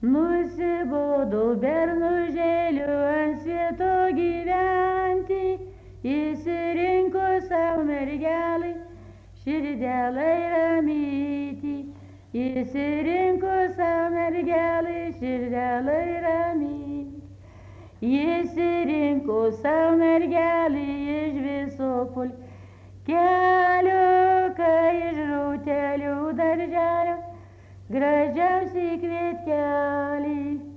Nusibodo bernužėliu ant svieto gyventi, išsirinko savo mergelį, širdelai ramyti. Išsirinko savo mergelį, širdelai ramyti. Išsirinko savo mergelį iš viso pulkelio, kai iš rautelių darželio gražiausiai kvietkelį.